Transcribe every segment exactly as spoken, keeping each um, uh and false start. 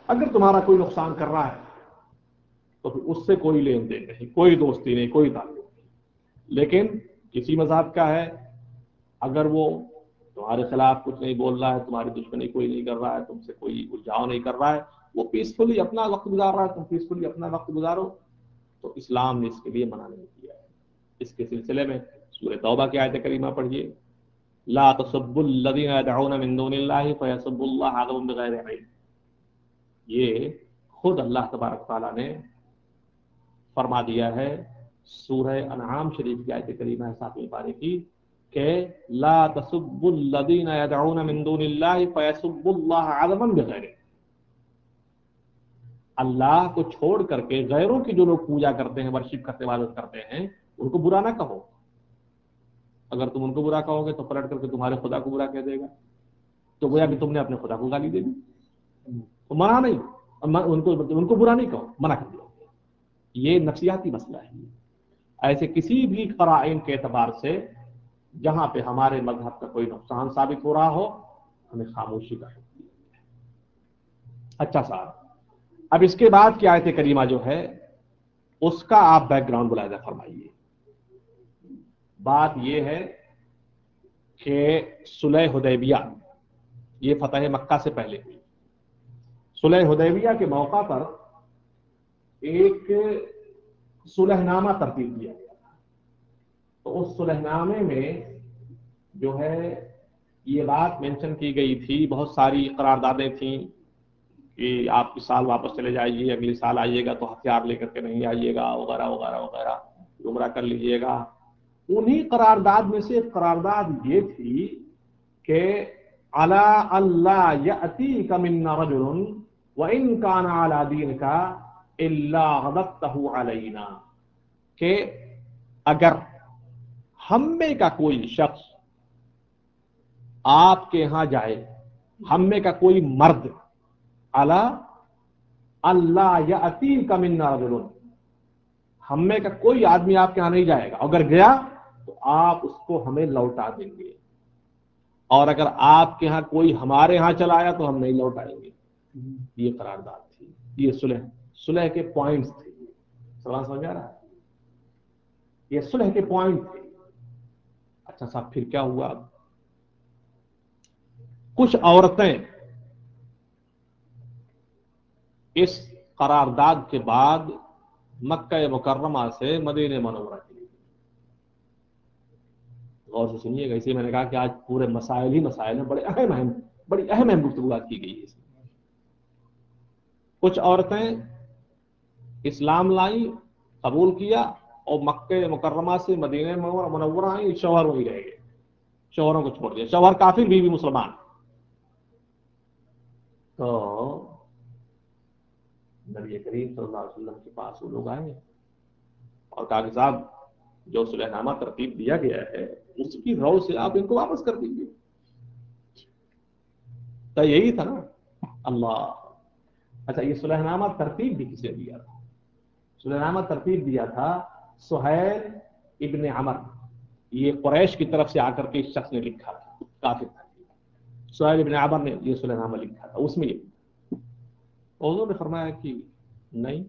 اگر تمہارا کوئی نقصان کر رہا ہے تو پھر اس سے کوئی لین دین نہیں، کوئی دوستی نہیں، کوئی تعلق نہیں۔ لیکن کسی مذہب کا ہے، اگر وہ تمہارے خلاف کچھ نہیں بول رہا ہے، تمہاری دشمنی کوئی نہیں کر رہا ہے، تم سے کوئی الجھاؤ نہیں کر رہا ہے، وہ پیسفلی اپنا وقت گزار رہا ہے، تم پیسفلی اپنا وقت گزارو، تو اسلام نے اس کے لیے منع نہیں کیا ہے۔ اس کے سلسلے میں سورہ توبہ کی آیت کریمہ پڑھیے، لا تسبوا الذین يدعون من دون اللہ فیسبوا اللہ عدوا بغیر علم۔ یہ خود اللہ تبارک تعالیٰ نے فرما دیا ہے سورہ انعام شریف کی آیت کریمہ ہے ساتویں پارے کی، کہ لا تسبوا الذین يدعون من دون اللہ فیسبوا اللہ عدوا بغیر علم۔ اللہ کو چھوڑ کر کے غیروں کی جو لوگ پوجا کرتے ہیں، ورشپ کرتے، عبادت کرتے ہیں، ان کو برا نہ کہو۔ اگر تم ان کو برا کہو گے تو پلٹ کر کے تمہارے خدا کو برا کہہ دے گا، تو گویا کہ تم نے اپنے خدا کو گالی دے دی۔ تو منع نہیں، ان کو ان کو برا نہیں کہو، منع کر دیا۔ یہ نفسیاتی مسئلہ ہے۔ ایسے کسی بھی قرائن کے اعتبار سے جہاں پہ ہمارے مذہب کا کوئی نقصان ثابت ہو رہا ہو، ہمیں خاموشی کا حکم دیا۔ اچھا صاحب، اب اس کے بعد کی آیت کریمہ جو ہے اس کا آپ بیک گراؤنڈ ملاحظہ فرمائیے۔ بات یہ ہے کہ صلح حدیبیہ یہ فتح مکہ سے پہلے ہوئی۔ صلح حدیبیہ کے موقع پر ایک صلح نامہ ترتیب دیا گیا تھا، تو اس صلح نامے میں جو ہے یہ بات مینشن کی گئی تھی، بہت ساری قراردادیں تھیں کہ آپ اس سال واپس چلے جائیے، اگلے سال آئیے گا تو ہتھیار لے کر کے نہیں آئیے گا، وغیرہ وغیرہ وغیرہ، گمراہ کر لیجیے گا۔ انہی قرارداد میں سے ایک قرارداد یہ تھی کہ علی اللہ یأتیک منا رجل وإن کان علی دینک الا غضبتہ علینا، کہ اگر ہم میں کا کوئی شخص آپ کے ہاں جائے، ہم میں کا کوئی مرد، علی اللہ یأتیک منا رجل، ہم میں کا کوئی آدمی آپ کے ہاں نہیں جائے گا، اگر گیا تو آپ اس کو ہمیں لوٹا دیں گے، اور اگر آپ کے ہاں کوئی ہمارے ہاں چلا آیا تو ہم نہیں لوٹائیں گے۔ یہ قرارداد تھی، یہ صلح صلح کے پوائنٹس تھے۔ سوال سمجھ آ رہا ہے؟ یہ صلح کے پوائنٹ تھے۔ اچھا صاحب، پھر کیا ہوا؟ کچھ عورتیں اس قرارداد کے بعد مکہ مکرمہ سے مدینہ منورہ کے لیے، غور سے سنیے گا، اسی میں نے کہا کہ آج پورے مسائل ہی مسائل ہیں، بڑے اہم اہم بڑی اہم اہم گفتگوات کی گئی ہے اس میں۔ کچھ عورتیں اسلام لائیں، قبول کیا، اور مکہ مکرمہ سے مدینہ منورہ آئیں، شوہر وہی رہ گئے، شوہروں کو چھوڑ دیا، شوہر کافر، بیوی مسلمان۔ تو نبی کریم صلی اللہ علیہ وسلم کے پاس وہ لوگ آئے اور کہا کہ صاحب جو صلح نامہ ترتیب دیا گیا ہے اس کی رو سے آپ ان کو واپس کر دیجیے۔ تو یہی تھا نا اللہ۔ اچھا، یہ صلح نامہ ترتیب بھی کسے دیا تھا؟ صلح نامہ ترتیب دیا تھا سہیل ابن عمر، یہ قریش کی طرف سے آ کر کے اس شخص نے لکھا تھا، کافر تھا، سہیل ابن عمر نے یہ صلح نامہ لکھا تھا۔ اس میں یہ حضور نے فرمایا کہ نہیں،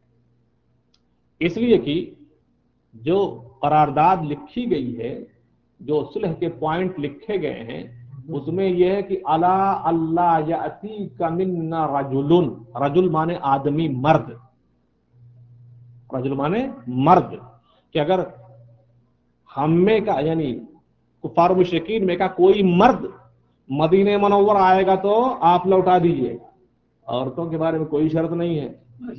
اس لیے کہ جو قرارداد لکھی گئی ہے، جو صلح کے پوائنٹ لکھے گئے ہیں، اس میں یہ ہے کہ الا اللہ یأتیک منا رجل، رجل مانے آدمی، مرد، رجل مانے مرد، کہ اگر ہم میں کا یعنی کفار و مشرکین میں کا کوئی مرد مدینہ منور آئے گا تو آپ لوٹا دیجیے گا۔ عورتوں کے بارے میں کوئی شرط نہیں ہے،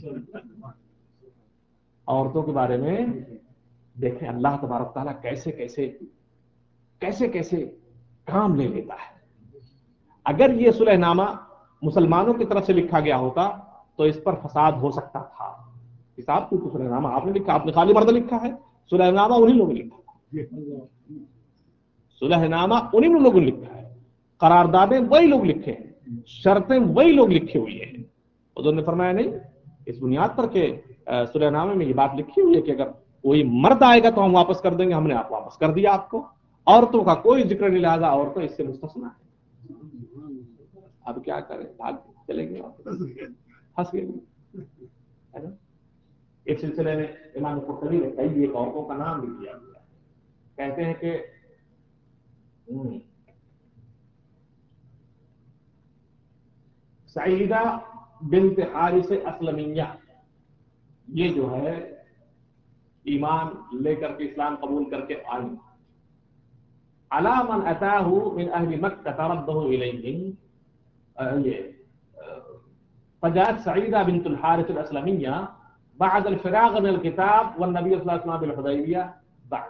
عورتوں کے بارے میں دیکھیں اللہ تبارک تعالیٰ کیسے کیسے کیسے کیسے کام لے لیتا ہے۔ اگر یہ صلح نامہ مسلمانوں کی طرف سے لکھا گیا ہوتا تو اس پر فساد ہو سکتا تھا۔ حساب کو صلح نامہ آپ نے لکھا، آپ نے خالی مرد لکھا ہے، صلح نامہ انہی لوگوں نے لکھا، صلح نامہ انہی لوگوں نے لکھا ہے، قراردادیں وہی لوگ لکھے ہیں، شرطیں وہی لوگ لکھے ہوئی ہیں۔ حضور نے فرمایا نہیں، اس بنیاد پر کہ صلح نامے میں یہ بات لکھی ہوئی ہے کہ اگر کوئی مرد آئے گا تو ہم واپس کر دیں گے، ہم نے آپ واپس کر دیا آپ کو، عورتوں کا کوئی ذکر نہیں، لہذا عورتوں اس سے مستثنا ہے۔ اب کیا کریں، بھاگ چلیں گے واپس۔ ہنس گئے ہے نا. اس سلسلے میں امام قرطبی نے کئی ایک عورتوں کا نام بھی دیا گیا ہے. کہتے ہیں کہ سعیدہ بنت حارث اسلمیہ یہ جو ہے ایمان لے کر کے اسلام قبول کر کے آئی. علی من اتاہ من اہل مکہ رده الیہم یہ فجاءت سعیدہ بنت الحارث الاسلمیہ بعد الفراغ من الكتاب والنبي صلی اللہ علیہ وسلم بالحدیبیہ بعد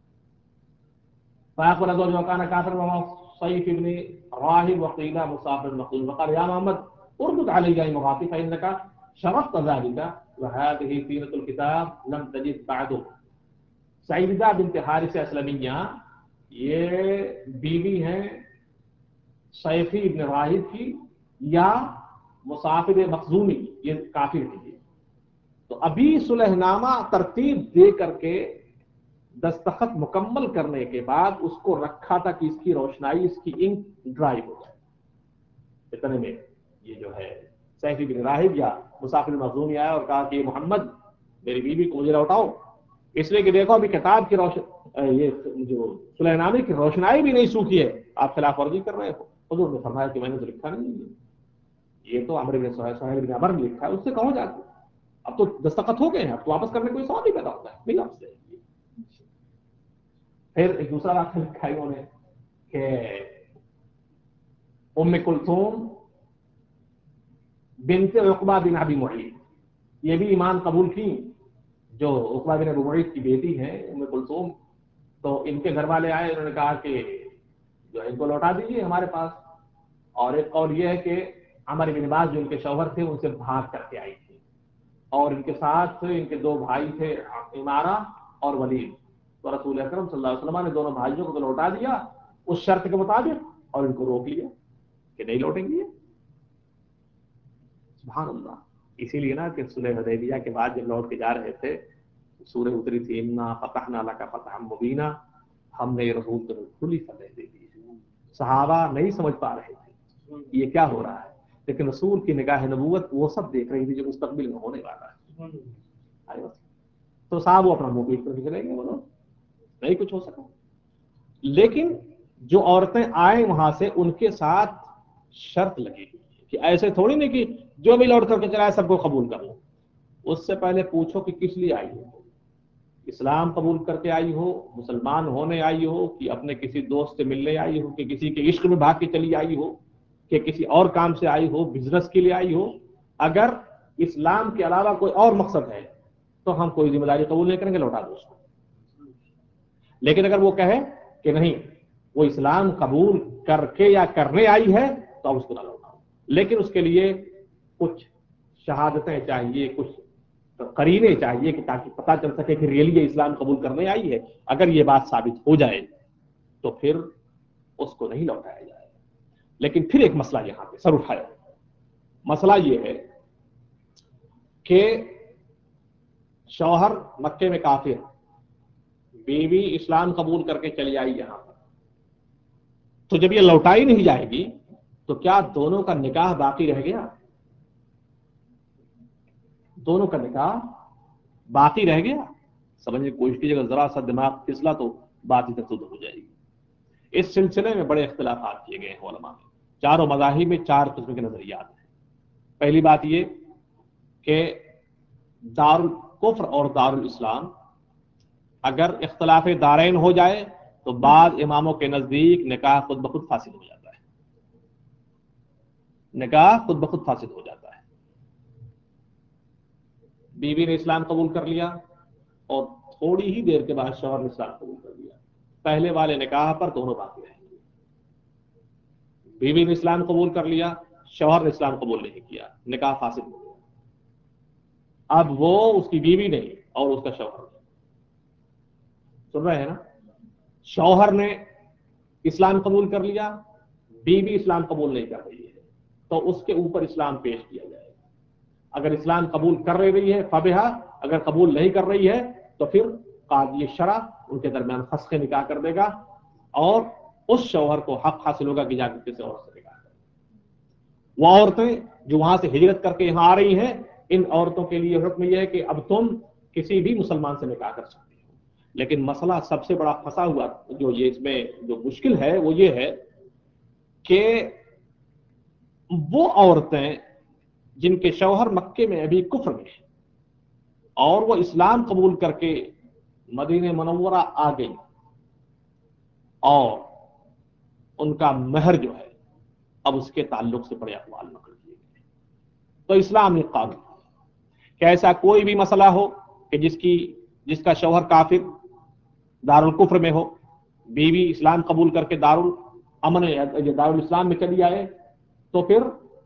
فأخبر زوجها وكان كافرا وهو صيف بن راهب وقيل مسافر مقيم وقال يا محمد اردد علي امراتي فإنك شرطت ذلك وهذه سيرة الكتاب لم تجد بعده. سعیدہ بنت حارث اسلمیہ یہ بیوی ہیں صیفی ابن راہب کی یا مسافر مخزومی یہ کافر ہیں. تو ابھی صلح نامہ ترتیب دے کر کے دستخط مکمل کرنے کے بعد اس کو رکھا تھا کہ اس کی روشنائی اس کی انک ڈرائی ہو جائے. اتنے میں یہ جو ہے صیفی بن راہب یا مسافر مخزومی آیا اور کہا کہ محمد میری بیوی کو مجھے لوٹاؤ، اس لیے کہ دیکھو ابھی کتاب کی روشن یہ جو صلح نامے کی روشنائی بھی نہیں سوکھی ہے، آپ خلاف ورزی کر رہے ہو. حضور نے فرمایا کہ میں نے تو لکھا نہیں ہے، یہ تو عمرو بن سہیل بن عمر نے لکھا ہے، اس سے کہو جا کے اب تو دستخط ہو گئے ہیں، اب تو واپس کرنے کوئی سوال نہیں پیدا ہوتا ہے، نہیں واپس جائے. پھر ایک دوسرا واقعہ لکھا ہے انہوں نے کہ ام کلثوم بنت عقبہ بن ابی معیط یہ بھی ایمان قبول کی، جو عقبہ بن ابی معیط کی بیٹی ہیں ام کلثوم. تو ان کے گھر والے آئے، انہوں نے کہا کہ جو ان کو لوٹا دیجیے ہمارے پاس. اور ایک قول یہ ہے کہ عمر بن باز جو ان کے شوہر تھے ان سے بھاگ کر کے آئی تھی، اور ان کے ساتھ ان کے دو بھائی تھے عمارہ اور ولید. تو رسول اکرم صلی اللہ علیہ وسلم نے دونوں بھائیوں کو تو لوٹا دیا اس شرط کے مطابق، اور ان کو روک لیا کہ نہیں لوٹیں گے. سبحان اللہ. اسی لیے نا کہ صلح حدیبیہ کے بعد جب لوٹ کے جا رہے تھے سورہ اتری تھی انا فتحنا لک فتحا مبینا، ہم نے رسول کو کھلی فتح دے دی. صحابہ نہیں سمجھ پا رہے تھے یہ کیا ہو رہا ہے، لیکن رسول کی نگاہ نبوت وہ سب دیکھ رہی تھی جو مستقبل میں ہونے والا ہے. تو صاحب وہ اپنا منہ پیٹ کر کے چلے گئے، بولو نہیں کچھ ہو سکا. لیکن جو عورتیں آئیں وہاں سے ان کے ساتھ شرط لگی کہ ایسے تھوڑی نہیں کہ جو بھی لوٹ کر کے چلا ہے سب کو قبول کر لو. اس سے پہلے پوچھو کہ کس لیے آئی ہو، اسلام قبول کر کے آئی ہو، مسلمان ہونے آئی ہو، کہ اپنے کسی دوست سے ملنے آئی ہو، کہ کسی کے عشق میں بھاگ کے چلی آئی ہو، کہ کسی اور کام سے آئی ہو، بزنس کے لیے آئی ہو. اگر اسلام کے علاوہ کوئی اور مقصد ہے تو ہم کوئی ذمہ داری قبول نہیں کریں گے، لوٹا دو اس کو. لیکن اگر وہ کہے کہ نہیں وہ اسلام قبول کر کے یا کرنے آئی ہے تو اب اس کو نہ لوٹاؤ، لیکن اس کے لیے کچھ شہادتیں چاہیے، کچھ قرینے چاہیے کہ تاکہ پتہ چل سکے کہ ریئلی یہ اسلام قبول کرنے آئی ہے. اگر یہ بات ثابت ہو جائے تو پھر اس کو نہیں لوٹایا جائے. لیکن پھر ایک مسئلہ یہاں پہ سر اٹھایا. مسئلہ یہ ہے کہ شوہر مکے میں کافر، بیوی اسلام قبول کر کے چلی آئی یہاں پر، تو جب یہ لوٹائی نہیں جائے گی تو کیا دونوں کا نکاح باقی رہ گیا؟ دونوں کا نکاح باقی رہ گیا؟ سمجھنے کی کوشش کیجیے، اگر ذرا سا دماغ پھسلا تو بات ہی تک ہو جائے گی. اس سلسلے میں بڑے اختلافات کیے گئے ہیں علماء میں. چاروں مذاہب میں چار قسم کے نظریات ہیں. پہلی بات یہ کہ دار الکفر اور دار الاسلام اگر اختلاف دارین ہو جائے تو بعض اماموں کے نزدیک نکاح خود بخود فاسد ہو جاتا ہے. نکاح خود بخود فاسد ہو جاتا ہے. بیوی نے اسلام قبول کر لیا اور تھوڑی ہی دیر کے بعد شوہر نے اسلام قبول کر لیا، پہلے والے نکاح پر دونوں باقی رہیں گے. بیوی نے اسلام قبول کر لیا، شوہر نے اسلام قبول نہیں کیا، نکاح فاسد ہو گیا. اب وہ اس کی بیوی نہیں اور اس کا شوہر نہیں. سن رہے ہیں نا؟ شوہر نے اسلام قبول کر لیا، بیوی اسلام قبول نہیں کر رہی ہے، تو اس کے اوپر اسلام پیش کیا جائے گا. اگر اسلام قبول کر رہی ہے فبہا، اگر قبول نہیں کر رہی ہے تو پھر قاضی شرع ان کے درمیان فسخ نکاح کر دے گا، اور اس شوہر کو حق حاصل ہوگا کہ جا کے کسی اور سے نکاح کرے. وہ عورتیں جو وہاں سے ہجرت کر کے یہاں آ رہی ہیں، ان عورتوں کے لیے حکم یہ ہے کہ اب تم کسی بھی مسلمان سے نکاح کر سکتے ہو. لیکن مسئلہ سب سے بڑا پھنسا ہوا جو یہ اس میں جو مشکل ہے وہ یہ ہے کہ وہ عورتیں جن کے شوہر مکے میں ابھی کفر میں ہیں اور وہ اسلام قبول کر کے مدینہ منورہ آ گئی اور ان کا مہر جو ہے اب اس کے تعلق سے بڑے اقوال نقل کیے گئے. تو اسلام نے قانون کہ ایسا کوئی بھی مسئلہ ہو کہ جس کی جس کا شوہر کافر دارالکفر میں ہو، بیوی اسلام قبول کر کے دارالامن دارالاسلام میں چلی آئے، تو پھر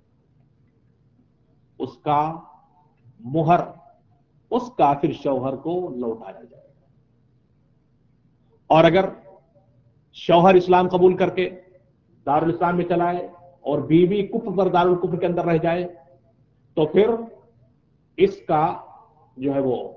اس کا مہر اس کافر شوہر کو لوٹایا جائے گا. اور اگر شوہر اسلام قبول کر کے دارالاسلام میں چلا ہے اور بیوی کفر پر دارالکفر کے اندر رہ جائے تو پھر اس کا جو ہے وہ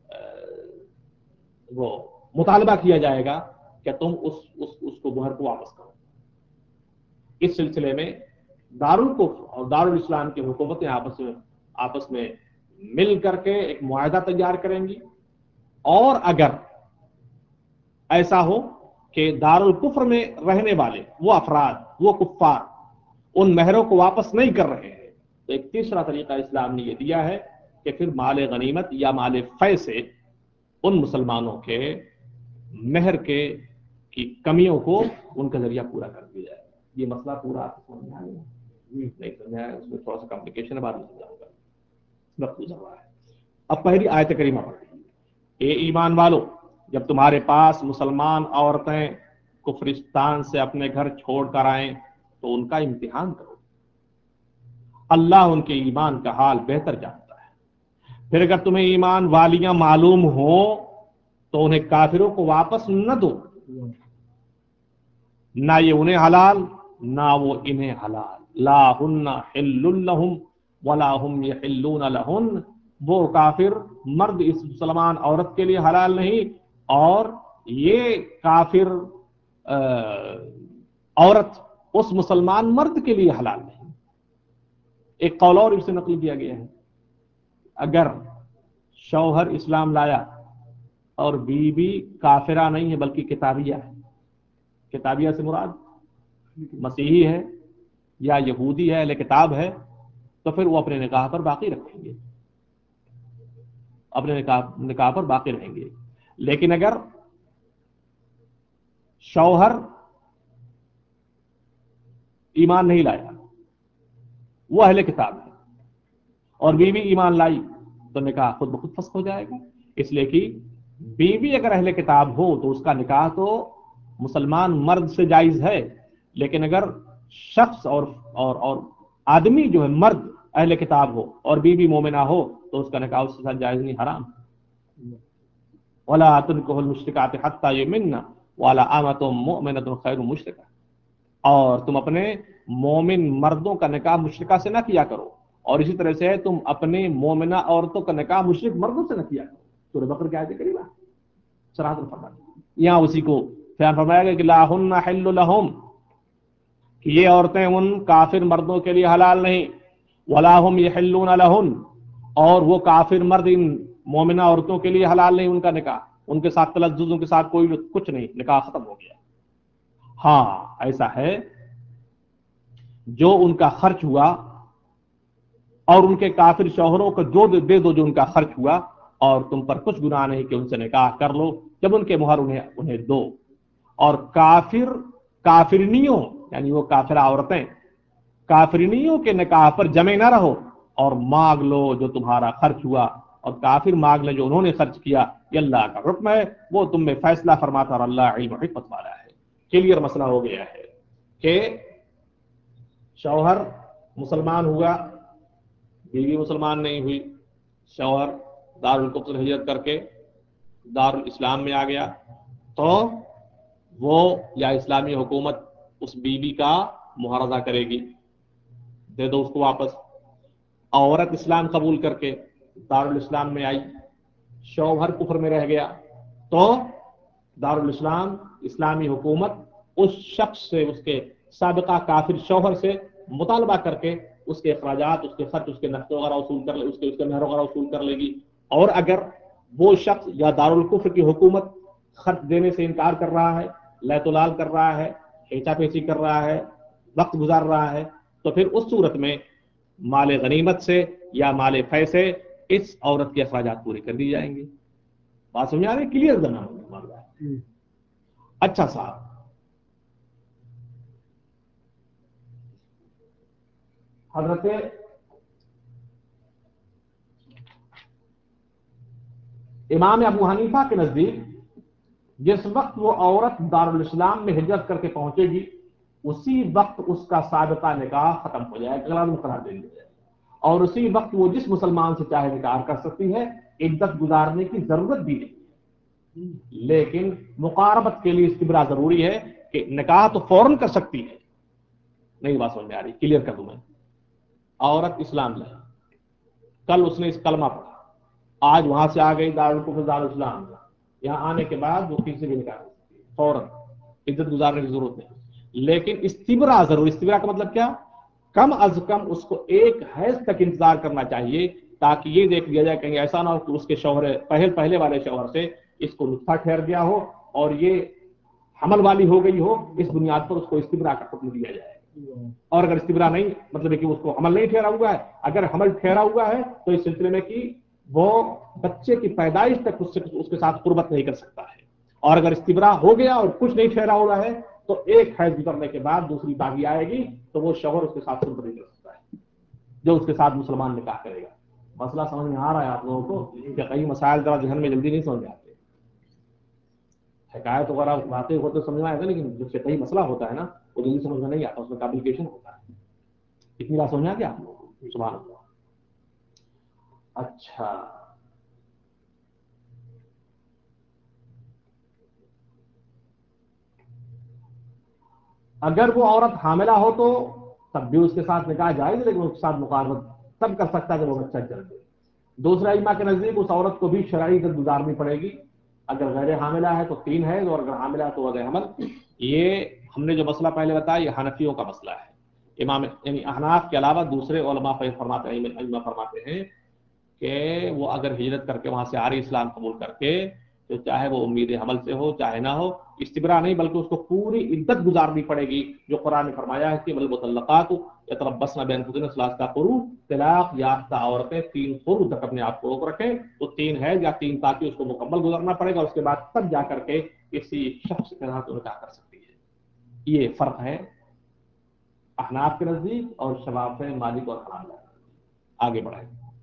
وہ مطالبہ کیا جائے گا کہ تم اس اس اس کو مہر کو واپس کرو. اس سلسلے میں دارالکفر اور دارالاسلام کی حکومتیں آپس میں آپس میں مل کر کے ایک معاہدہ تیار کریں گی. اور اگر ایسا ہو کہ دارالکفر میں رہنے والے وہ افراد وہ کفار ان مہروں کو واپس نہیں کر رہے ہیں تو ایک تیسرا طریقہ اسلام نے یہ دیا ہے کہ پھر مال غنیمت یا مال فے سے ان مسلمانوں کے مہر کے کی کمیوں کو ان کا ذریعہ پورا کر دیا جائے. یہ مسئلہ پورا آپ کو سمجھ آیا نہیں سمجھ آیا؟ اس میں تھوڑا سا کمپلیکیشن ہے، بعد میں سمجھاؤں گا، وقت گزر رہا ہے. اب پہلی آیت کریمہ پڑھیں، اے ایمان والو جب تمہارے پاس مسلمان عورتیں کفرستان سے اپنے گھر چھوڑ کر آئیں تو ان کا امتحان کرو، اللہ ان کے ایمان کا حال بہتر جانتا ہے. پھر اگر تمہیں ایمان والیاں معلوم ہو تو انہیں کافروں کو واپس نہ دو، نہ یہ انہیں حلال نہ وہ انہیں حلال. لا ہن حل لہم ولا ہم یحلون لہن، وہ کافر مرد اس مسلمان عورت کے لیے حلال نہیں اور یہ کافر عورت اس مسلمان مرد کے لیے حلال نہیں. ایک قول اور اسے نقل کیا گیا ہے، اگر شوہر اسلام لایا اور بیوی بی کافرہ نہیں ہے بلکہ کتابیہ ہے، کتابیہ سے مراد مسیحی ہے یا یہودی ہے، اہل کتاب ہے، تو پھر وہ اپنے نکاح پر باقی رکھیں گے، اپنے نکاح نکاح پر باقی رہیں گے. لیکن اگر شوہر ایمان نہیں لایا، وہ اہل کتاب ہے اور بیوی ایمان لائی تو نکاح خود بخود فسخ ہو جائے گا. اس لیے کہ بیوی اگر اہل کتاب ہو تو اس کا نکاح تو مسلمان مرد سے جائز ہے، لیکن اگر شخص اور اور اور آدمی جو ہے مرد اہل کتاب ہو اور بیوی مومنہ ہو تو اس کا نکاح اس کے ساتھ جائز نہیں، حرام. وَلَا تُنكِحُوا الْمُشْرِكَاتِ حَتَّى يُؤْمِنَّ وَلَا أَمَةٌ مُؤْمِنَةٌ خَيْرٌ مُشْرِكَةٍ، اور تم اپنے مومن مردوں کا نکاح مشرکہ سے نہ کیا کرو، اور اسی طرح سے تم اپنے مومنہ عورتوں کا نکاح مشرک مردوں سے نہ کیا کرو. سورہ بقرہ کی آیت کریمہ صراحت الفرمان. یہاں اسی کو بیان فرمایا گیا کہ لا ہن حل لہم، کہ یہ عورتیں ان کافر مردوں کے لیے حلال نہیں، ولا ہم یحلون لہن، اور وہ کافر مرد ان مومنہ عورتوں کے لیے حلال نہیں ان کا نکاح، ان کے ساتھ تلذذ، ان کے ساتھ کوئی کچھ نہیں، نکاح ختم ہو گیا. ہاں ایسا ہے جو ان کا خرچ ہوا اور ان کے کافر شوہروں کو جو دے دو جو ان کا خرچ ہوا، اور تم پر کچھ گناہ نہیں کہ ان سے نکاح کر لو جب ان کے مہر انہیں انہیں دو. اور کافر کافرنیوں یعنی وہ کافرہ عورتیں کافرنیوں کے نکاح پر جمع نہ رہو اور مانگ لو جو تمہارا خرچ ہوا، اور کافر مانگ لے جو انہوں نے خرچ کیا. یہ اللہ کا حکم ہے، وہ تم میں فیصلہ فرماتا اور اللہ علم و حکمت والا ہے. کلیئر مسئلہ ہو گیا ہے کہ شوہر مسلمان ہوا، بیوی مسلمان نہیں ہوئی، شوہر دارالکفر ہجرت کر کے دارالاسلام میں آ گیا تو وہ یا اسلامی حکومت اس بیوی کا مہر ادا کرے گی، دے دو اس کو واپس. عورت اسلام قبول کر کے دارالاسلام میں آئی، شوہر کفر میں رہ گیا تو دارالاسلام اسلامی حکومت اس شخص سے، اس کے سابقہ کافر شوہر سے مطالبہ کر کے اس کے اخراجات، اس کے خرچ، اس کے نفقے وغیرہ وصول کر لے، اس کے اس کے مہر وغیرہ وصول کر لے گی. اور اگر وہ شخص یا دارالکفر کی حکومت خرچ دینے سے انکار کر رہا ہے، لیت و لال کر رہا ہے، کھینچا پیچی کر رہا ہے، وقت گزار رہا ہے، تو پھر اس صورت میں مال غنیمت سے یا مال فے سے اس عورت کے اخراجات پورے کر دی جائیں گے. بات سمجھ آ رہی ہے؟ کلیئر کرنا ہوگا. اچھا صاحب، حضرت امام ابو حنیفہ کے نزدیک جس وقت وہ عورت دارالاسلام میں ہجرت کر کے پہنچے گی اسی وقت اس کا سابقہ نکاح ختم ہو جائے گا، قرار دے دیا جائے گا، اور اسی وقت وہ جس مسلمان سے چاہے نکاح کر سکتی ہے، عدت گزارنے کی ضرورت بھی نہیں. لیکن مقاربت کے لیے استبراء ضروری ہے کہ نکاح تو فوراً کر سکتی ہے. نہیں بات سمجھ میں آ رہی؟ کلیئر کر دوں میں. عورت اسلام لائے، کل اس نے اس کلمہ پڑھا، آج وہاں سے آ گئی دارالکفر دارالاسلام، یہاں آنے کے بعد وہ کسی سے بھی نکاح کر سکتی ہے فوراً، عدت گزارنے کی ضرورت نہیں. لیکن استبراء ضروری. استبراء کا مطلب کیا؟ کم از کم اس کو ایک حیض تک انتظار کرنا چاہیے تاکہ یہ دیکھ لیا جائے کہیں ایسا نہ ہو کہ اس کے شوہر پہل پہلے والے شوہر سے اس کو نطفہ ٹھہر گیا ہو اور یہ حمل والی ہو گئی ہو، اس بنیاد پر اس کو استبراء کا حکم دیا جائے. اور اگر استبراء نہیں، مطلب ہے کہ اس کو حمل نہیں ٹھہرا ہوا ہے، اگر حمل ٹھہرا ہوا ہے تو اس سلسلے میں کہ وہ بچے کی پیدائش تک اس سے اس کے ساتھ قربت نہیں کر سکتا ہے. اور اگر استبراء ہو گیا اور کچھ نہیں ٹھہرا ہوا ہے تو ایک حیض گزرنے کے بعد دوسری باغی آئے گی تو وہ شوہر اس کے ساتھ قربت نہیں کر سکتا ہے جو اس کے ساتھ مسلمان نکاح کرے گا. مسئلہ سمجھ میں آ رہا ہے آپ لوگوں کو کہ کئی مسائل ذرا ذہن میں جلدی نہیں سمجھ آتے. حکایت وغیرہ واقع ہوتے سمجھ میں آئے گا، لیکن جب سے کئی مسئلہ ہوتا ہے نا وہ جلدی سمجھ میں نہیں آتا، اس میں کمپلیکیشن ہوتا ہے. اتنی بات سمجھ آ گیا آپ لوگوں کو؟ سبحان اللہ. اچھا، اگر وہ عورت حاملہ ہو تو تب بھی اس کے ساتھ نکاح جائز، لیکن اس کے ساتھ مقاربت تب کر سکتا ہے جب وہ بچہ جنم دے. دوسرا علماء کے نزدیک اس عورت کو بھی شرعی عدت گزارنی پڑے گی. اگر غیر حاملہ ہے تو تین ہے، اور اگر حاملہ ہے تو وضع حمل. یہ ہم نے جو مسئلہ پہلے بتایا یہ حنفیوں کا مسئلہ ہے. امام یعنی احناف کے علاوہ دوسرے علماء فرماتے ہیں علماء فرماتے ہیں کہ وہ اگر ہجرت کر کے وہاں سے آری اسلام قبول کر کے تو چاہے وہ امید حمل سے ہو چاہے نہ ہو، استبراء نہیں بلکہ اس کو پوری عدت گزارنی پڑے گی جو قرآن نے فرمایا ہے کہ والمطلقات یتربصن بانفسهن ثلاثۃ قروء. طلاق یافتہ عورتیں تین قروء تک اپنے آپ کو روک رکھیں، تو تین ہے یا تین تاکہ اس کو مکمل گزارنا پڑے گا، اس کے بعد تب جا کر کے کسی شخص کے ساتھ نکاح کر سکتی ہے. یہ فرق ہے احناف کے نزدیک اور شافعی مالک اور حنابلہ. آگے بڑھیں.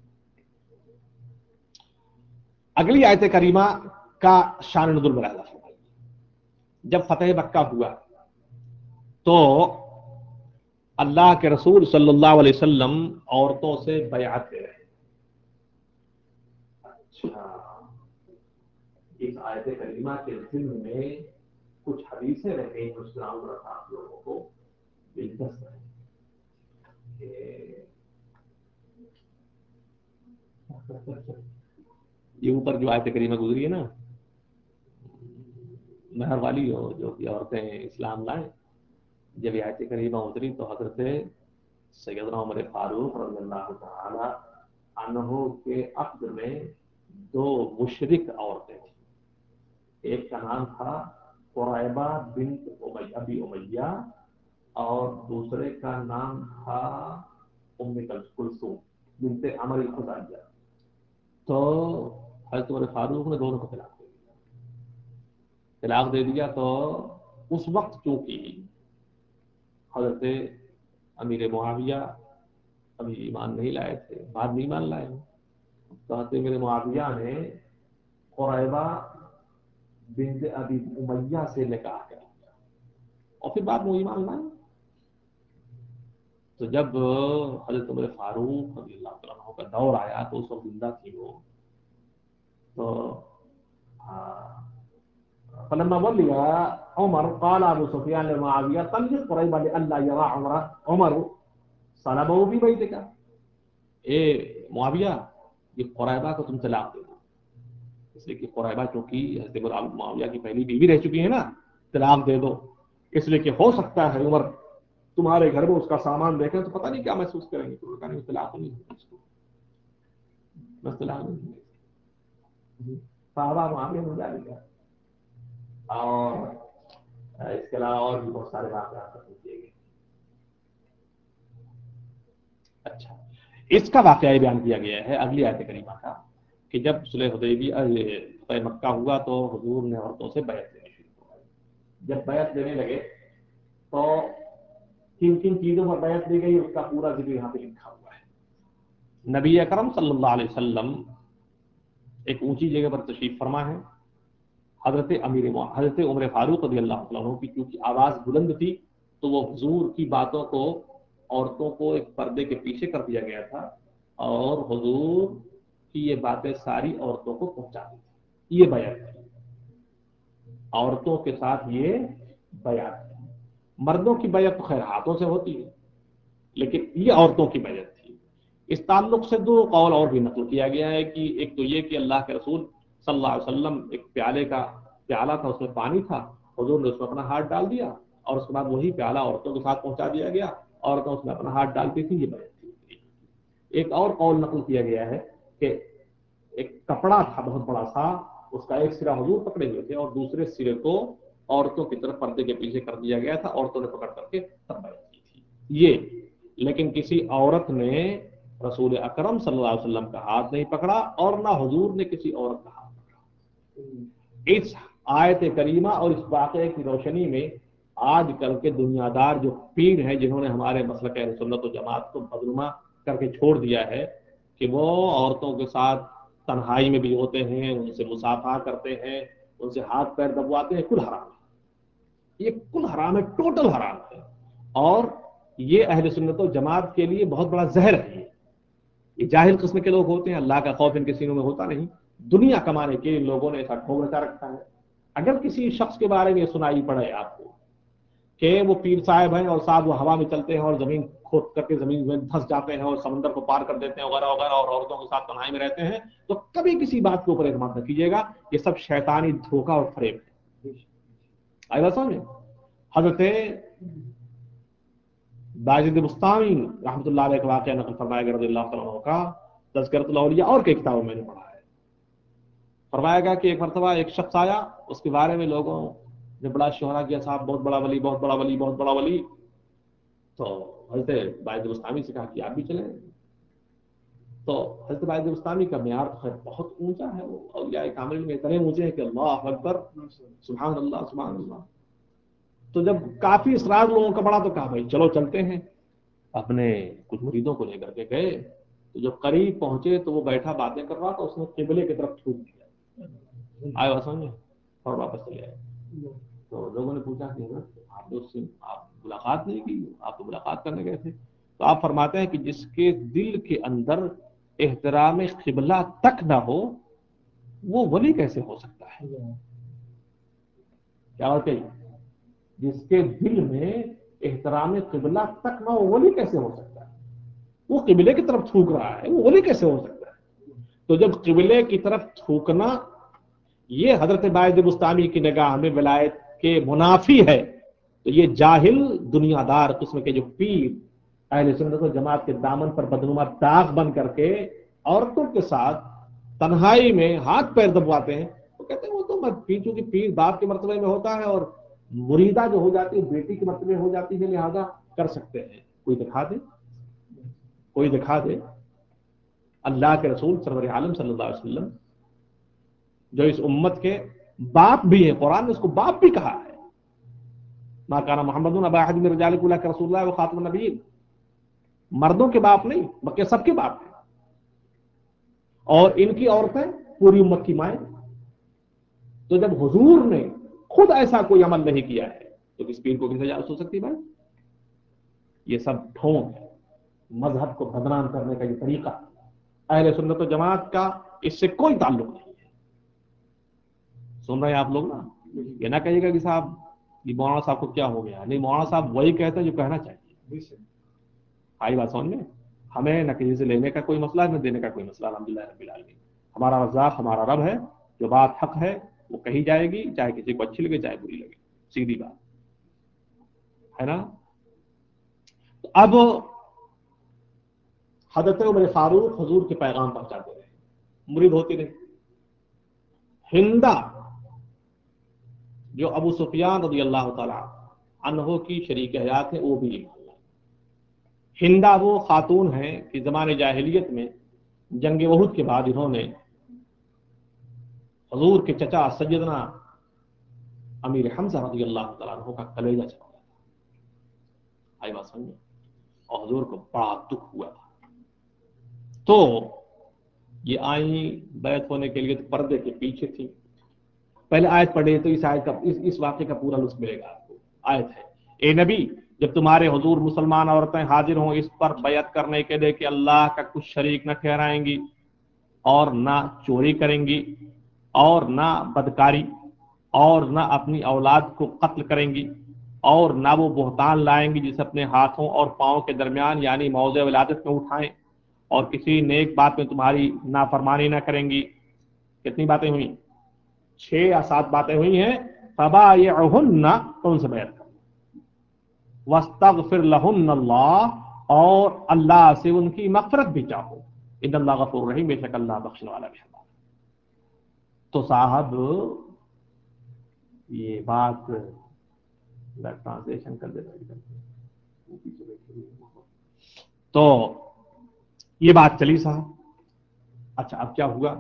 اگلی آیت کریمہ کا شان نزول ملاحظہ فرمائیے. جب فتح مکہ ہوا تو اللہ کے رسول صلی اللہ علیہ وسلم عورتوں سے بیعت لے رہے. اچھا، اس آیت کریمہ کے ضمن میں کچھ حدیثیں رہ گئی جو اسلام رکھا آپ لوگوں کو دلچسپ ہے. یہ اوپر جو آیت کریمہ گزری ہے نا مہر والی ہو جو کہ عورتیں اسلام لائیں، جب یہ آیت کریمہ اتری تو حضرت سیدنا عمر فاروق رضی اللہ تعالی عنہ کے عقد میں دو مشرک عورتیں تھیں. ایک کا نام تھا قریبہ بنت ابی امیہ اور دوسرے کا نام تھا ام کلثوم بنت عمرو الخزاعیہ. تو حضرت عمر فاروق نے دونوں کو طلاق دے دیا. طلاق دے دیا تو اس وقت چونکہ حضرت امیر معاویہ ابھی ایمان نہیں لائے تھے، بعد میں ایمان لائے، تو حضرت امیر معاویہ نے قریبہ بنت ابی امیہ سے نکاح کر دیا اور پھر بعد میں ایمان لائے. تو جب حضرت عمر فاروق رضی اللہ تعالیٰ عنہ کا دور آیا تو اس وقت زندہ تھی وہ. تو فلما ولي عمر قال ابو سفيان لمعاويه طلق قريبا لئلا يرى عمر عمر صلبه في بيتك. اے معاویہ یہ قریبہ کو تم طلاق دے دو، اس لیے کہ قریبہ چونکہ حضرت معاویہ کی پہلی بیوی رہ چکی ہے نا، طلاق دے دو، اس لیے کہ ہو سکتا ہے عمر تمہارے گھر میں اس کا سامان دیکھیں تو پتہ نہیں کیا محسوس کریں گے. تو کہانی اختلاف نہیں ہے اس کو اختلاف نہیں ہے. صحابہ معاملے میں جا لیا. اور اس کے علاوہ اور بھی بہت سارے واقعات کیے گئے. اچھا اس کا واقعہ یہ بیان کیا گیا ہے اگلی آیت کریمہ کا کہ جب صلح حدیبیہ فتح مکہ ہوا تو حضور نے عورتوں سے بیعت لینی شروع کی. جب بیعت لینے لگے تو کن کن چیزوں پر بیعت لی گئی اس کا پورا ذکر یہاں پہ لکھا ہوا ہے. نبی اکرم صلی اللہ علیہ وسلم ایک اونچی جگہ پر تشریف فرما ہے. حضرت امیر حضرت عمر فاروق رضی اللہ عنہ کی کیونکہ آواز بلند تھی تو وہ حضور کی باتوں کو عورتوں کو ایک پردے کے پیچھے کر دیا گیا تھا اور حضور کی یہ باتیں ساری عورتوں کو پہنچاتی تھی. یہ بیعت تھی عورتوں کے ساتھ. یہ بیعت تھی. مردوں کی بیعت خیر ہاتھوں سے ہوتی ہے لیکن یہ عورتوں کی بیعت تھی. اس تعلق سے دو قول اور بھی نقل کیا گیا ہے کہ ایک تو یہ کہ اللہ کے رسول صلی اللہ علیہ وسلم ایک پیالے کا پیالہ تھا اس میں پانی تھا حضور نے اس میں اپنا ہاتھ ڈال دیا اور اس کے بعد وہی پیالہ عورتوں کے ساتھ پہنچا دیا گیا. عورتیں اس میں اپنا ہاتھ ڈالتی تھی. یہ بیعت تھی. ایک اور قول نقل کیا گیا ہے کہ ایک کپڑا تھا بہت بڑا سا اس کا ایک سرا حضور پکڑے ہوئے تھے اور دوسرے سرے کو عورتوں کی طرف پردے کے پیچھے کر دیا گیا تھا. عورتوں نے پکڑ کر کے تب بیعت کی تھی. یہ لیکن کسی عورت نے رسول اکرم صلی اللہ علیہ وسلم کا ہاتھ نہیں پکڑا اور نہ حضور نے کسی عورت کا ہاتھ پکڑا. اس آیت کریمہ اور اس واقعے کی روشنی میں آج کل کے دنیا دار جو پیر ہیں جنہوں نے ہمارے مسلک اہل سنت و جماعت کو بدنما کر کے چھوڑ دیا ہے کہ وہ عورتوں کے ساتھ تنہائی میں بھی ہوتے ہیں ان سے مصافحہ کرتے ہیں ان سے ہاتھ پیر دبواتے ہیں. کل حرام ہے. یہ کل حرام ہے. ٹوٹل حرام ہے. اور یہ اہل سنت و جماعت کے لیے بہت بڑا زہر ہے. یہ جاہل قسم کے لوگ ہوتے ہیں. اللہ کا خوف ان کے سینوں میں ہوتا نہیں. دنیا کمانے کے لوگوں نے ایسا ٹھوک رچا رکھا ہے. اگر کسی شخص کے بارے میں سنائی پڑے آپ کو کہ وہ پیر صاحب ہیں اور صاحب وہ ہوا میں چلتے ہیں اور زمین کھود کر کے زمین میں دھنس جاتے ہیں اور سمندر کو پار کر دیتے ہیں وغیرہ وغیرہ اور عورتوں کے ساتھ تنہائی میں رہتے ہیں تو کبھی کسی بات کے اوپر اعتماد نہ کیجیے گا. یہ سب شیطانی دھوکہ اور فریب ہے. آئی بات سمجھ. حضرت باجد بستامی رحمۃ اللہ علیہ کا واقعہ نقل فرمایا گیا رضی اللہ تعالیٰ عنہ کا تذکرۃ الاولیاء اور کئی کتابوں میں نے پڑھا ہے. فرمایا گیا کہ ایک مرتبہ ایک شخص آیا اس کے بارے میں لوگوں نے بڑا شہرا کیا صاحب بہت بڑا ولی بہت بڑا ولی بہت بڑا ولی. تو حضرت باجد بستامی سے کہا کہ آپ بھی چلیں. تو حضرت باجد بستامی کا معیار خیر بہت اونچا ہے. وہ اولیاء کامل میں اتنے اونچے ہیں کہ اللہ اکبر سبحان اللہ سبحان اللہ. تو جب کافی اصرار لوگوں کا بڑا تو کہا بھائی چلو چلتے ہیں. اپنے کچھ مریدوں کو لے کر کے گئے تو جب قریب پہنچے تو وہ بیٹھا باتیں کر رہا تھا اس نے قبلے کی طرف تھوک دیا. آئے بات سمجھے اور واپس چلے آئے. تو لوگوں نے پوچھا کہ آپ نے اس سے آپ ملاقات نہیں کی آپ تو ملاقات کرنے گئے تھے. تو آپ فرماتے ہیں کہ جس کے دل کے اندر احترام قبلہ تک نہ ہو وہ ولی کیسے ہو سکتا ہے. کیا ہوتے ہیں جس کے دل میں احترام قبلہ تک نہ ہو ولی کیسے ہو سکتا ہے. وہ قبلے کی طرف تھوک رہا ہے وہ ولی کیسے ہو سکتا ہے. تو جب قبلے کی طرف تھوکنا یہ حضرت باجد بستامی کی نگاہ میں ولایت کے منافی ہے تو یہ جاہل دنیا دار قسم کے جو پیر اہل سنت و جماعت کے دامن پر بدنما داغ بن کر کے عورتوں کے ساتھ تنہائی میں ہاتھ پیر دبواتے ہیں تو کہتے ہیں وہ تو پیر چونکہ پیر باپ کے مرتبے میں ہوتا ہے اور مریدہ جو ہو جاتی ہے بیٹی کے مرتبے ہو جاتی ہے لہذا کر سکتے ہیں. کوئی دکھا دے کوئی دکھا دے اللہ کے رسول سرور عالم صلی اللہ علیہ وسلم جو اس امت کے باپ بھی ہیں. قرآن نے اس کو باپ بھی کہا ہے. ما کان محمد ابا احد من رجالکم ولکن رسول اللہ وخاتم النبیین. مردوں کے باپ نہیں بلکہ سب کے باپ ہیں اور ان کی عورتیں پوری امت کی مائیں. تو جب حضور نے خود ایسا کوئی عمل نہیں کیا ہے تو کس پیر کو کس اجازت ہو سکتی بھائی. یہ سب ڈھونگ ہے. مذہب کو بدنام کرنے کا یہ طریقہ اہل سنت و جماعت کا اس سے کوئی تعلق نہیں ہے. سن رہے ہیں آپ لوگ نا. یہ نہ کہیے گا کہ صاحب یہ مولانا صاحب کو کیا ہو گیا. نہیں مولانا صاحب وہی کہتے ہیں جو کہنا چاہیے. آئی بات سمجھ میں. ہمیں نہ کسی سے لینے کا کوئی مسئلہ ہے نہ دینے کا کوئی مسئلہ. الحمدللہ رب العالمین. ہمارا رزاق ہمارا رب ہے. جو بات حق ہے وہ کہی جائے گی چاہے کسی کو اچھی لگے چاہے بری لگے. سیدھی بات ہے نا. اب حضرت عمر فاروق حضور کے پیغام پہنچاتے رہے، مرید ہوتی رہی۔ ہندا جو ابو سفیان رضی اللہ تعالی عنہ کی شریک حیات ہے، وہ بھی ایمان لائی۔ ہندا وہ خاتون ہیں کہ زمانے جاہلیت میں جنگ احد کے بعد انہوں نے حضور کے چچا سیدنا امیر حمزہ رضی اللہ تعالیٰ عنہ کا کلیجہ چھوڑا تھا، آئی بات سمجھے، اور حضور کو بڑا دکھ ہوا تھا۔ تو یہ آئیں بیعت ہونے کے لیے تو پردے کے پیچھے تھی۔ پہلے آیت پڑھے تو اس آیت کا اس, اس واقعے کا پورا لطف ملے گا آپ کو۔ آیت ہے، اے نبی جب تمہارے حضور مسلمان عورتیں حاضر ہوں اس پر بیعت کرنے کے لیے کہ اللہ کا کچھ شریک نہ ٹھہرائیں گی اور نہ چوری کریں گی اور نہ بدکاری اور نہ اپنی اولاد کو قتل کریں گی اور نہ وہ بہتان لائیں گی جسے اپنے ہاتھوں اور پاؤں کے درمیان یعنی موضع ولادت میں اٹھائیں، اور کسی نیک بات میں تمہاری نافرمانی نہ کریں گی۔ کتنی باتیں ہوئی؟ چھ یا سات باتیں ہوئی ہیں۔ فبایعہن، تو ان سے بیعت کرو، واستغفر لہن اللہ، اور اللہ سے ان کی مغفرت بھی چاہو، ان اللہ غفور رحیم، بے شک اللہ بخشنے والا مہربان۔ تو صاحب یہ بات ٹرانسلیشن کر دیتا، تو یہ بات چلی صاحب۔ اچھا اب کیا ہوا؟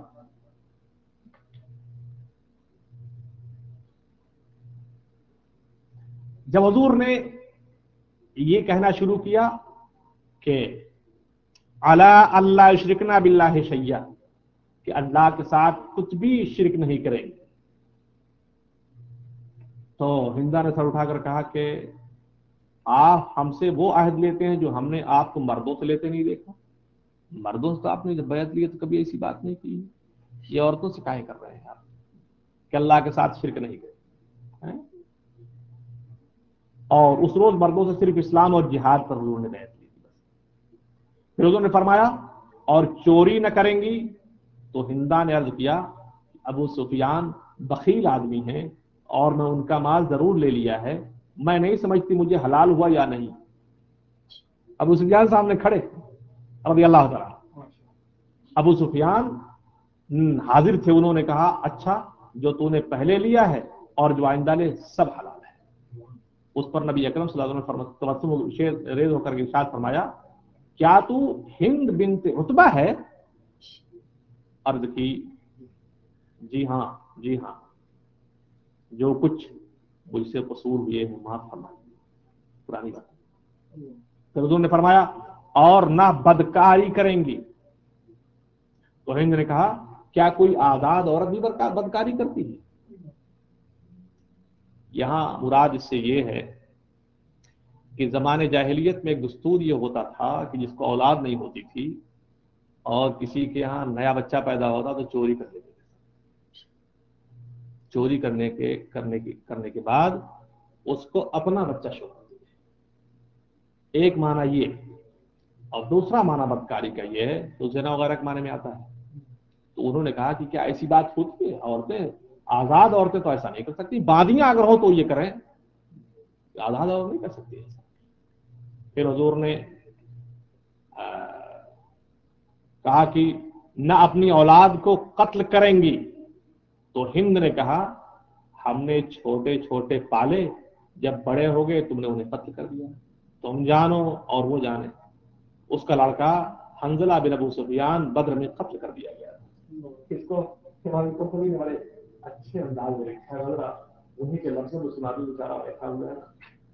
جب حضور نے یہ کہنا شروع کیا کہ علی اللہ یشرکنا باللہ شیئا، کہ اللہ کے ساتھ کچھ بھی شرک نہیں کریں گے، تو ہندا نے سر اٹھا کر کہا کہ آپ ہم سے وہ عہد لیتے ہیں جو ہم نے آپ کو مردوں سے لیتے نہیں دیکھا؟ مردوں سے تو آپ نے جب بیعت لی تو کبھی ایسی بات نہیں کی، یہ عورتوں سے کاہے کر رہے ہیں آپ کہ اللہ کے ساتھ شرک نہیں کریں؟ اور اس روز مردوں سے صرف اسلام اور جہاد پر حضور نے بیعت لی تھی۔ پھر حضور نے فرمایا اور چوری نہ کریں گی، تو ہندا نے عرض کیا ابو سفیان بخیل آدمی ہیں اور میں ان کا مال ضرور لے لیا ہے، میں نہیں سمجھتی مجھے حلال ہوا یا نہیں۔ ابو سفیان سامنے کھڑے رضی اللہ تعالیٰ، ابو سفیان حاضر تھے، انہوں نے کہا اچھا جو تو نے پہلے لیا ہے اور جو آئندہ لے سب حلال ہے۔ اس پر نبی اکرم صلی اللہ علیہ وسلم تبسم شیر ریز ہو کر کے ارشاد فرمایا کیا تو ہند بنت عتبہ ہے؟ عرض کی جی ہاں جی ہاں، جو کچھ مجھ سے قصور ہوئے ہیں معاف فرمائیے، پرانی بات۔ پھر حضور نے فرمایا اور نہ بدکاری کریں گی، تو ہند نے کہا کیا کوئی آزاد عورت بھی بدکاری کرتی ہے؟ یہاں مراد اس سے یہ ہے کہ زمانے جاہلیت میں ایک دستور یہ ہوتا تھا کہ جس کو اولاد نہیں ہوتی تھی اور کسی کے ہاں نیا بچہ پیدا ہوتا تو چوری کر دیتے تھے۔ چوری کرنے کے کرنے کی کرنے کے بعد اس کو اپنا بچہ شو کرتے تھے۔ ایک معنی یہ، اور دوسرا معنی بدکاری کا یہ ہے تو زنا وغیرہ کے معنی میں آتا ہے۔ تو انہوں نے کہا کہ کیا ایسی بات ہوتی ہے؟ عورتیں آزاد عورتیں تو ایسا نہیں کر سکتی، بادیاں اگر ہو تو یہ کریں، آزاد عورت نہیں کر سکتی ایسا۔ پھر حضور نے کہا کہ نہ اپنی اولاد کو قتل کریں گی، تو ہند نے کہا ہم نے چھوٹے چھوٹے پالے، جب بڑے ہو گئے تم نے انہیں قتل کر دیا، تم جانو اور وہ جانے۔ اس کا لڑکا حنظلہ بن ابو سفیان بدر میں قتل کر دیا گیا۔ اس کو قرطبی نے بڑے اچھے انداز میں لکھا ہے، انہیں کے لفظوں میں سنا دوں بیچارہ بیٹھا ہوا ہے۔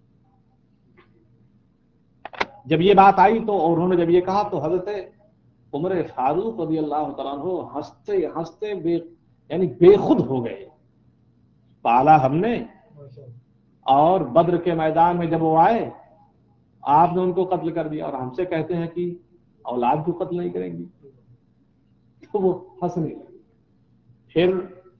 جب یہ بات آئی تو انہوں نے جب یہ کہا تو حضرت عمر فاروق رضی اللہ تعالیٰ عنہ ہنستے ہنستے بے یعنی بے خود ہو گئے، پالا ہم نے، اور بدر کے میدان میں جب وہ آئے آپ نے ان کو قتل کر دیا اور ہم سے کہتے ہیں کہ اولاد کو قتل نہیں کریں گی، تو وہ ہنسنے لگے۔ پھر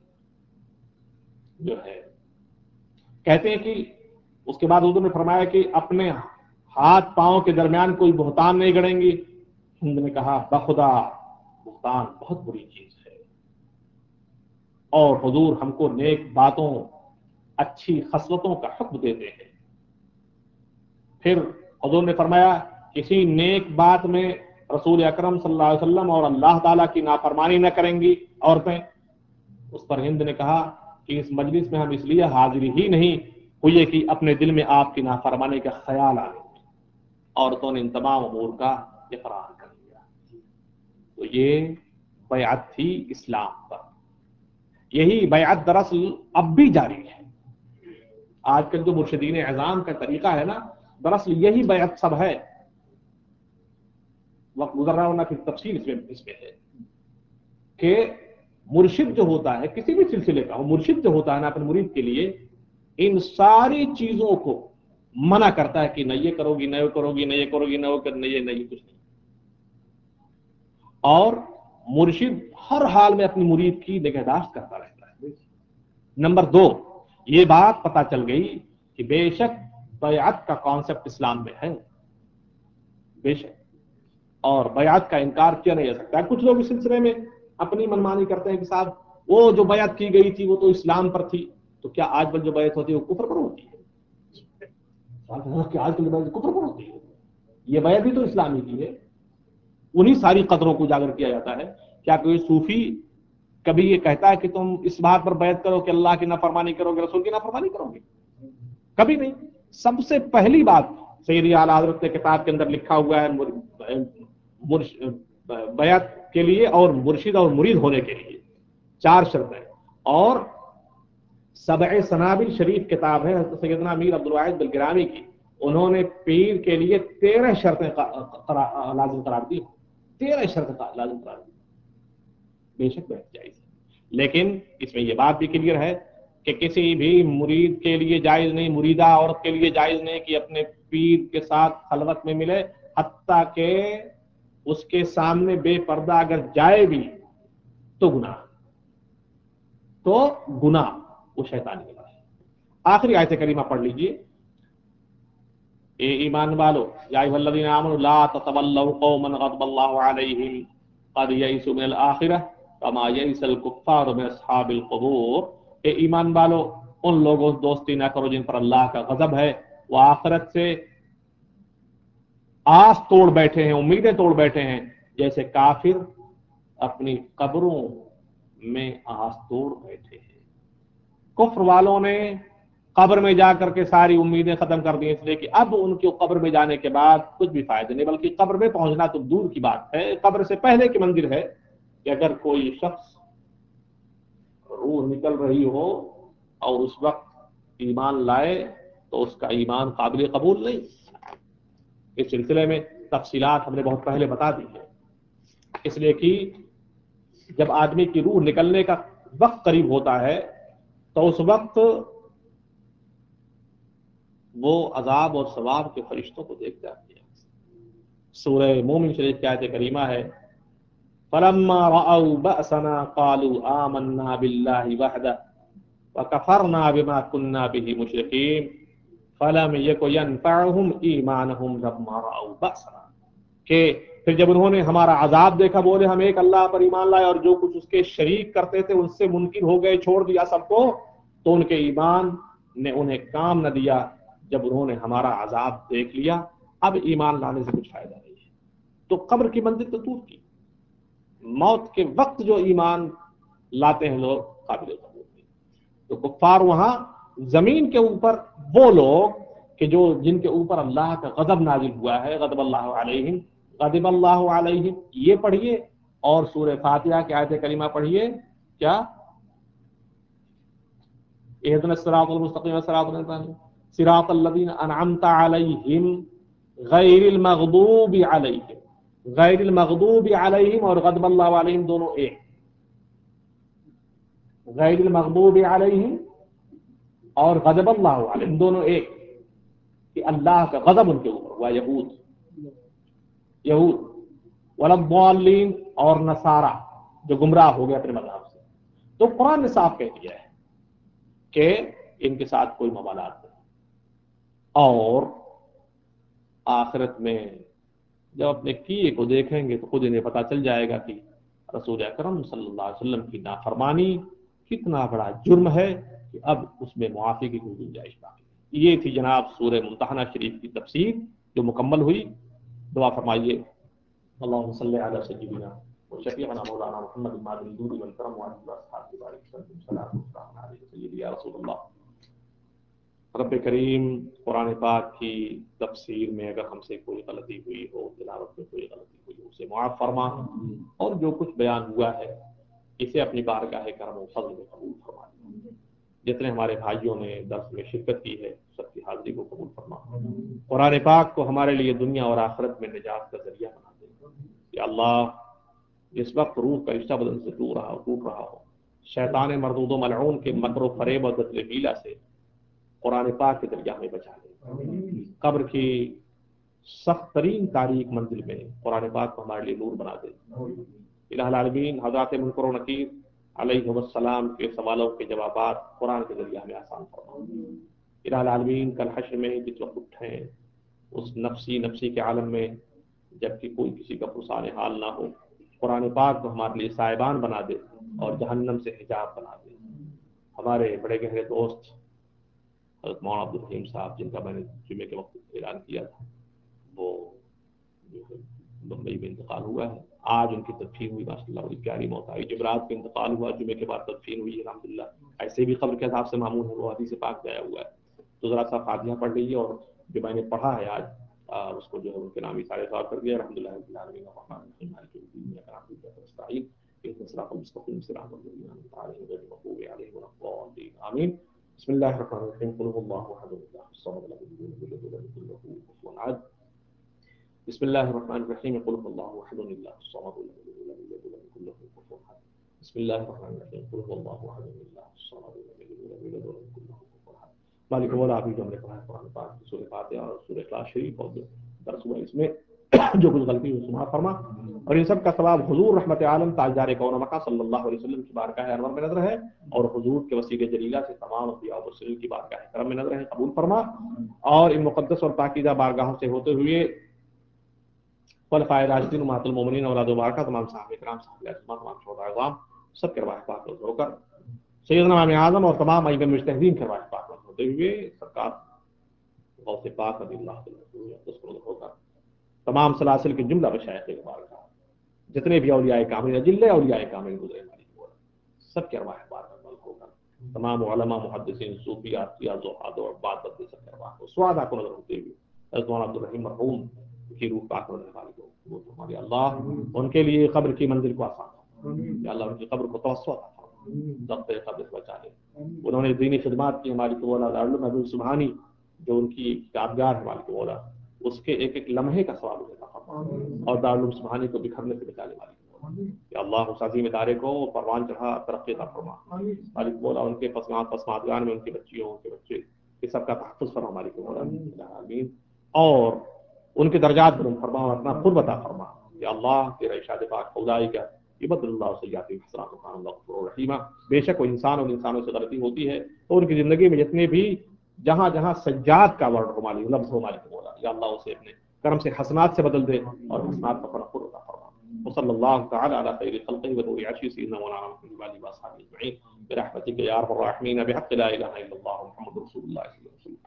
جو ہے کہتے ہیں کہ اس کے بعد حضور نے فرمایا کہ اپنے ہاتھ پاؤں کے درمیان کوئی بہتان نہیں گڑیں گی۔ ہند نے کہا بخدا بہتان بہت بری چیز ہے، اور حضور ہم کو نیک باتوں اچھی خصلتوں کا حکم دیتے ہیں۔ پھر حضور نے فرمایا کسی نیک بات میں رسول اکرم صلی اللہ علیہ وسلم اور اللہ تعالیٰ کی نافرمانی نہ کریں گی عورتیں. اس پر ہند نے کہا کہ اس مجلس میں ہم اس لیے حاضری ہی نہیں ہوئی کہ اپنے دل میں آپ کی نافرمانی کا خیال آ گیا. عورتوں نے ان تمام امور کا اقرار کر لیا. تو یہ بیعت تھی اسلام پر. یہی بیعت دراصل اب بھی جاری ہے. آج کل جو مرشدین اعظام کا طریقہ ہے نا، دراصل یہی بیعت سب ہے. وقت گزر رہا ہونا پھر تفصیل اس میں اس میں ہے کہ مرشد جو ہوتا ہے کسی بھی سلسلے کا، وہ مرشد جو ہوتا ہے نا اپنے مرید کے لیے ان ساری چیزوں کو منع کرتا ہے کہ نہ یہ کرو گی، نہ یہ کرو گی، نہ یہ کرو گی، نہ وہ کر نہ یہ نہیں کچھ نہیں. اور مرشد ہر حال میں اپنی مرید کی نگہداشت کرتا رہتا ہے. نمبر دو، یہ بات پتہ چل گئی کہ بے شک بیعت کا کانسیپٹ اسلام میں ہے، بے شک، اور بیعت کا انکار کیا نہیں جا سکتا. کچھ لوگ اس سلسلے میں اپنی منمانی کرتے ہیں کہ صاحب وہ جو بیعت کی گئی تھی وہ تو اسلام پر تھی، تو کیا آج کل جو بیعت ہوتی ہے وہ کفر پر ہوتی ہے؟ آج کل جو بیعت کفر پر ہوتی ہے؟ یہ بیعت بھی تو اسلامی کی ہے. انہی ساری قدروں کو اجاگر کیا جاتا ہے. کیا کوئی صوفی کبھی یہ کہتا ہے کہ تم اس بات پر بیعت کرو کہ اللہ کی نافرمانی کرو گے، رسول کی نافرمانی کرو گے؟ کبھی نہیں. سب سے پہلی بات سیدی اعلیٰ حضرت نے کتاب کے اندر لکھا ہوا ہے بیعت کے لیے اور مرشد اور مرید ہونے کے لیے چار شرطیں. اور سبع سنابل شریف کتاب ہے حضرت سیدنا امیر عبدالواحد بلگرامی کی، انہوں نے پیر کے لیے تیرہ شرطیں لازم قرار دی. تیرہ شرطیں لازم قرار دی. بے شک بیعت جائز ہے، لیکن اس میں یہ بات بھی کلیئر ہے کہ کسی بھی مرید کے لیے جائز نہیں، مریدہ عورت کے لیے جائز نہیں کہ اپنے پیر کے ساتھ خلوت میں ملے، حتیٰ کہ اس کے سامنے بے پردہ اگر جائے بھی تو گناہ تو گناہ وہ شیطانی گناہ ہے. آخری آیت کریمہ پڑھ لیجئے. اے ایمان والو یا ایھا الذین آمنوا لا تتولوا قوما غضب اللہ علیہم قد یئسوا من الآخرہ کما یئس الکفار من اصحاب القبور. اے ایمان والو ان لوگوں سے دوستی نہ کرو جن پر اللہ کا غضب ہے، وہ آخرت سے آس توڑ بیٹھے ہیں، امیدیں توڑ بیٹھے ہیں، جیسے کافر اپنی قبروں میں آس توڑ بیٹھے ہیں. کفر والوں نے قبر میں جا کر کے ساری امیدیں ختم کر دی، اس لیے کہ اب ان کی قبر میں جانے کے بعد کچھ بھی فائدہ نہیں، بلکہ قبر میں پہنچنا تو دور کی بات ہے، قبر سے پہلے کی منزل ہے کہ اگر کوئی شخص روح نکل رہی ہو اور اس وقت ایمان لائے تو اس کا ایمان قابل قبول نہیں. اس سلسلے میں تفصیلات ہم نے بہت پہلے بتا دی ہے، اس لیے کہ جب آدمی کی روح نکلنے کا وقت قریب ہوتا ہے تو اس وقت وہ عذاب اور ثواب کے فرشتوں کو دیکھ جاتی ہے. سورہ مومن شریف کی آیت کریمہ ہے فَلَمَّا رَأَوْا بَأْسَنَا قَالُوا آمَنَّا بِاللَّهِ وَحْدَهُ وَكَفَرْنَا بِمَا كُنَّا بِهِ مُشْرِكِينَ فَلَمْ يَكُ يَنْفَعُهُمْ إِيمَانُهُمْ لَمَّا رَأَوْا بَأْسَنَا. کہ پھر جب انہوں نے ہمارا عذاب دیکھا بولے ہم ایک اللہ پر ایمان لائے اور جو کچھ اس کے شریک کرتے تھے ان سے منکر ہو گئے، چھوڑ دیا سب کو، تو ان کے ایمان نے انہیں کام نہ دیا. جب انہوں نے ہمارا عذاب دیکھ لیا اب ایمان لانے سے کچھ فائدہ نہیں ہے. تو قبر کی منزل تو دور کی، موت کے وقت جو ایمان لاتے ہیں لوگ قابل قبول نہیں. تو کفار وہاں زمین کے اوپر وہ لوگ کہ جو جن کے اوپر اللہ کا غضب نازل ہوا ہے، غضب اللہ علیہم، غضب اللہ علیہم یہ پڑھیے اور سورہ فاتحہ کی آیت کریمہ پڑھیے. کیا اهدنا الصراط المستقیم صراط الذین انعمت علیہم غیر المغضوب علیہم. غیر المغضوب علیہم اور غضب اللہ علیہم دونوں ایک. غیر المغضوب علیہم اور غضب اللہ علیہم دونوں ایک، کہ اللہ کا غضب ان کے اوپر ہوا. یہود یہود ولا الضالین اور نصارہ جو گمراہ ہو گئے اپنے مذہب سے. تو قرآن نے صاف کہہ دیا ہے کہ ان کے ساتھ کوئی مبالات نہیں. اور آخرت میں جب اپنے کیے کو دیکھیں گے تو خود انہیں پتا چل جائے گا کہ رسول اکرم صلی اللہ علیہ وسلم کی نافرمانی کتنا بڑا جرم ہے کہ اب اس میں معافی کی کوئی گنجائش باقی. یہ تھی جناب سورہ ممتحنہ شریف کی تفسیر. جو مکمل ہوئی دعا فرمائیے اللہم صلی علی سیدنا وشفیعنا مولانا محمد الماضی الدود والکرم وعلی اصحاب بارک وسلم صلاۃ والسلام علیہ سیدی یا رسول اللہ۔ رب کریم قرآن پاک کی تفسیر میں اگر ہم سے کوئی غلطی ہوئی ہو، تلاوت میں کوئی غلطی ہوئی ہو، اسے معاف فرما، اور جو کچھ بیان ہوا ہے اسے اپنی بارگاہ کرم و فضل میں قبول فرما۔ جتنے ہمارے بھائیوں نے درس میں شرکت کی ہے سب کی حاضری کو قبول فرما۔ قرآن پاک کو ہمارے لیے دنیا اور آخرت میں نجات کا ذریعہ بنا دے۔ یا اللہ، اس وقت روح کا رشتہ بدن سے ٹوٹ رہا ٹوٹ رہا ہو، شیطان مردود و ملعون کے مکر و فریب اور قتل حیلہ سے قرآن پاک کے ذریعہ ہمیں بچا لے۔ قبر کی سخت ترین تاریک منزل میں قرآن پاک کو ہمارے لیے نور بنا دے۔ الہ العالمین حضرات منکر و نکیر علیہ السلام کے سوالوں کے جوابات قرآن کے ذریعہ ہمیں آسان فرما۔ الہ العالمین کل حشر میں جس وقت اٹھیں اس نفسی نفسی کے عالم میں جبکہ کوئی کسی کا پرسان حال نہ ہو، قرآن پاک کو ہمارے لیے سائبان بنا دے اور جہنم سے حجاب بنا دے۔ ہمارے بڑے گہرے دوست حضرت مولانا عبدالرحیم صاحب جن کا میں نے جمعے کے وقت اعلان کیا تھا، وہ بمبئی میں انتقال ہوا ہے۔ آج ان کی تدفین ہوئی، ماشاء اللہ بڑی پیاری موت آئی۔ جمعرات کو انتقال ہوا، جمعے کے بعد تدفین ہوئی الحمدللہ۔ ایسے بھی قبر کے عذاب سے معمول ہے، وہ حدیث پاک میں آیا ہوا ہے۔ تو ذرا سا فاتحہ پڑھ لیجیے، اور جو میں نے پڑھا ہے آج اس کو جو ہے ان کے نام اشارے طور کر دیا۔ الحمدللہ رب العالمین الرحمن الرحیم مالک یوم الدین ایاک نعبد و ایاک نستعین اهدنا الصراط المستقیم صراط الذین انعمت علیہم غیر المغضوب علیہم ولا الضالین آمین۔ بسم اللہ الرحمن الرحیم قل هو اللہ احد اللہ الصمد لم یلد ولم یولد ولم یکن له کفوا احد۔ بسم اللہ الرحمن الرحیم قل هو اللہ احد اللہ الصمد لم یلد ولم یولد ولم یکن له کفوا احد۔ بسم اللہ الرحمن الرحیم قل هو اللہ احد اللہ الصمد لم یلد ولم یولد ولم یکن له کفوا احد۔ مالک مولا ابھی جو ہم نے پڑھا ہے قرآن پاک کی سورہ فاتحہ اور سورہ اخلاص شریف اور جو درس ہوا اس میں جو کچھ غلطی ہوئی معاف فرما، اور ان سب کا ثواب حضور رحمت عالم تاجدار کون و مکان صلی اللہ علیہ وسلم کی بارگاہ انور میں نظر ہے، اور حضور کے وسیلے جلیلہ سے تمام انبیاء و مرسلین کی بارگاہ کرم میں نظر ہے، قبول فرما، اور ان مقدس اور پاکیزہ بارگاہوں سے ہوتے ہوئے خلفائے راشدین امہات المومنین اولاد مبارکہ تمام صحابہ کرام صحابہ اجمعین تمام شہداء اعظام سب کے رواح پاک ہو کر سیدنا امام اعظم اور تمام ائمہ مجتہدین کے رواح پاک ہوتے ہوئے سرکار غوث پاک رضی اللہ عنہ ہو کر تمام سلاسل کے جملہ مشائخ مبارکہ جتنے بھی اولیاء کاملین جلے اولیاء کاملین گزرے سب کے ارواح پاک ہو کر تمام علماء محدثین صوفیاء زہاد اور بعد بدل سب کے ارواح کو سعادہ کو نظر ہوتے ہوئے حضرت مولانا عبدالرحیم مرحوم کی روح پاک ہونے والی کو وہ ہمارے اللہ ان کے لیے قبر کی منزل کو آسان یا اللہ ان کی قبر کو توسع عطا فرما، ضبط قبر سے بچا لے۔ انہوں نے دینی خدمات کی ہماری مولا دارالعلوم محمود سبحانی جو ان کی یادگار ہے مالک مولا اس کے ایک ایک لمحے کا ثواب عطا فرما، اور دارالعلوم سبحانی کو بکھرنے سے بچا لے مالک مولا۔ یا اللہ اس عظیم ادارے کو پروان چڑھا ترقی عطا فرما مالک مولا، ان کے پسماند پسماندگان میں ان کے بچیوں ان کے بچے یہ سب کا تحفظ فرما مالک مولا آمین، اور ان کے درجات بلند فرما اور اپنا قرب عطا فرما۔ یا اللہ تیرا ارشاد پاک خدائی کا یبدل اللہ سیئاتہم حسنات وکان اللہ غفورا رحیما۔ بے شک وہ انسان اور انسانوں سے غلطی ہوتی ہے تو ان کی زندگی میں جتنے بھی جہاں جہاں سجاد کا ورڈ ہو مالک لفظ ہو مالک مولا یا اللہ اسے اپنے کرم سے حسنات سے بدل دے اور حسنات کا فرق عطا فرما۔ وصلی اللہ تعالی علی خیر خلقہ ونور عرشہ سیدنا مولانا محمد وعلى اصحابہ اجمعین برحمتک یا ارحم الراحمین بحق لا الہ الا اللہ محمد رسول اللہ صلی اللہ علیہ وسلم۔